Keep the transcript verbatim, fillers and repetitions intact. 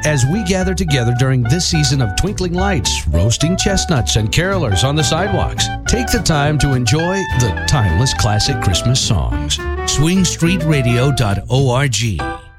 as we gather together during this season of twinkling lights, roasting chestnuts, and carolers on the sidewalks. Take the time to enjoy the timeless classic Christmas songs. swing street radio dot org.